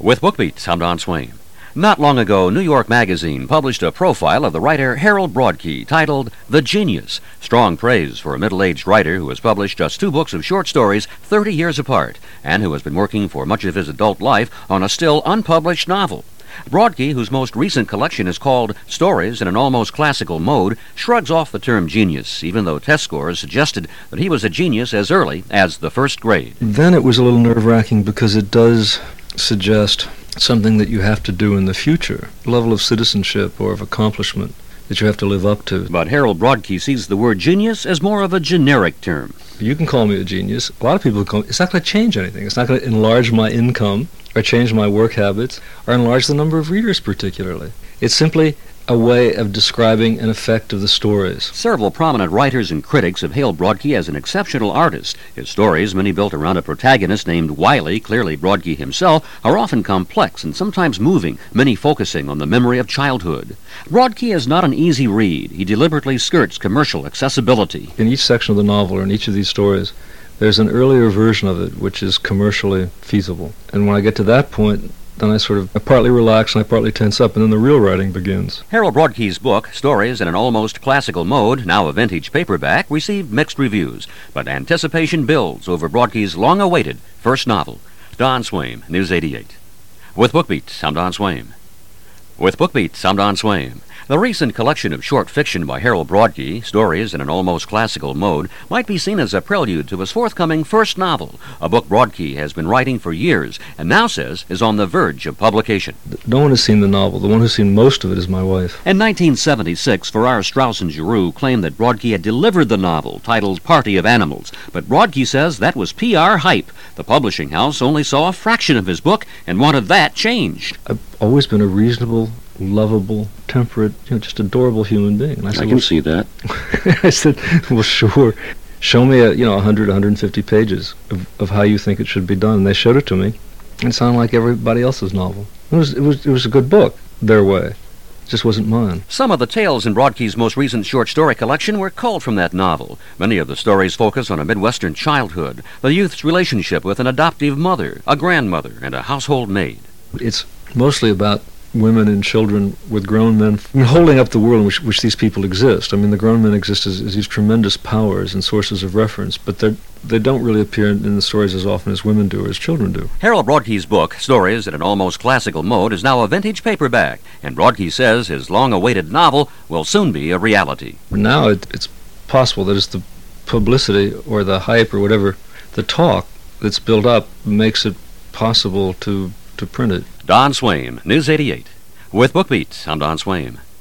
With BookBeat, I'm Don Swain. Not long ago, New York Magazine published a profile of the writer Harold Broadkey titled The Genius. Strong praise for a middle-aged writer who has published just 2 books of short stories 30 years apart and who has been working for much of his adult life on a still unpublished novel. Broadkey, whose most recent collection is called Stories in an Almost Classical Mode, shrugs off the term genius, even though test scores suggested that he was a genius as early as the first grade. Then it was a little nerve-wracking because it does suggest something that you have to do in the future, a level of citizenship or of accomplishment that you have to live up to. But Harold Broadkey sees the word genius as more of a generic term. You can call me a genius. A lot of people call me. It's not going to change anything. It's not going to enlarge my income or change my work habits or enlarge the number of readers particularly. It's simply a way of describing an effect of the stories. Several prominent writers and critics have hailed Broadkey as an exceptional artist. His stories, many built around a protagonist named Wiley, clearly Broadkey himself, are often complex and sometimes moving, many focusing on the memory of childhood. Broadkey is not an easy read. He deliberately skirts commercial accessibility. In each section of the novel, or in each of these stories, there's an earlier version of it which is commercially feasible. And when I get to that point, then I partly relax and I partly tense up, and then the real writing begins. Harold Broadkey's book, Stories in an Almost Classical Mode, now a vintage paperback, received mixed reviews, but anticipation builds over Broadkey's long-awaited first novel. Don Swain, News 88. With BookBeat, I'm Don Swain. With BookBeat, I'm Don Swain. The recent collection of short fiction by Harold Broadkey, Stories in an Almost Classical Mode, might be seen as a prelude to his forthcoming first novel, a book Broadkey has been writing for years and now says is on the verge of publication. No one has seen the novel. The one who's seen most of it is my wife. In 1976, Farrar, Straus and Giroux claimed that Broadkey had delivered the novel, titled Party of Animals, but Broadkey says that was PR hype. The publishing house only saw a fraction of his book and wanted that changed. I've always been a reasonable, lovable, temperate, just adorable human being. And I can see that. I said, well, sure. Show me 100, 150 pages of how you think it should be done. And they showed it to me. And it sounded like everybody else's novel. It was a good book, their way. It just wasn't mine. Some of the tales in Broadkey's most recent short story collection were culled from that novel. Many of the stories focus on a Midwestern childhood, the youth's relationship with an adoptive mother, a grandmother, and a household maid. It's mostly about women and children with grown men holding up the world in which these people exist. I mean, the grown men exist as these tremendous powers and sources of reference, but they don't really appear in the stories as often as women do or as children do. Harold Broadkey's book, Stories in an Almost Classical Mode, is now a vintage paperback, and Broadkey says his long-awaited novel will soon be a reality. Now it's possible that it's the publicity or the hype or whatever, the talk that's built up makes it possible to print it. Don Swain, News 88. With BookBeat, I'm Don Swain.